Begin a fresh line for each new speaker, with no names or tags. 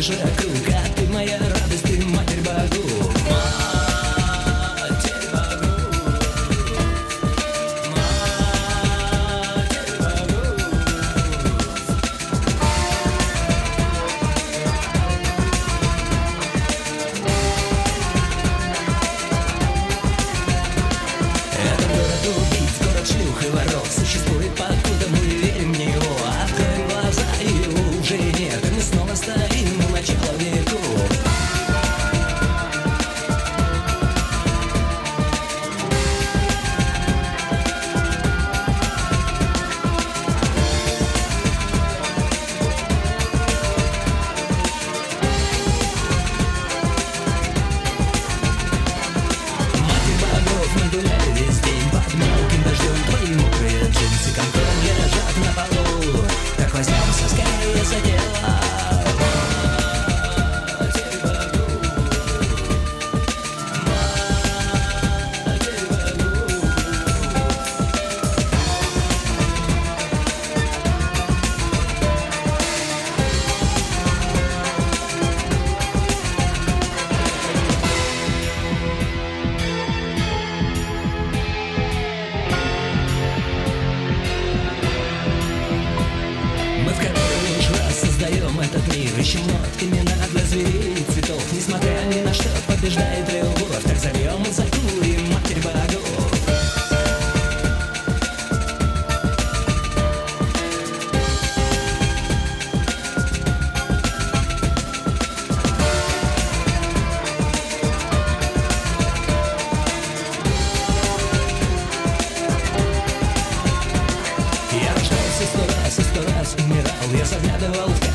кружишь вокруг, а ты моя радость, ты Матерь богов. Матерь богов. Матерь богов. Это город убийц, город шлюх и воров. Существует покуда мы верим в него. Откроем глаза, и его уже нет, и мы снова стоим у начала веков. Матерь богов, мы гуляли весь день под мелким дождем. Твои мокрые джинсы контроль лежат на полу. Так возьмемся скорее за дело. Матерь богов. Матерь богов. Мы в который лишь раз создаем этот мир. Ищем вновь имена для зверей и цветов. Несмотря ни на что, побеждает любовь. Так зовем и закурим Матерь богов. Я рождался 100 раз и 100 раз умирал. Я заглядывал в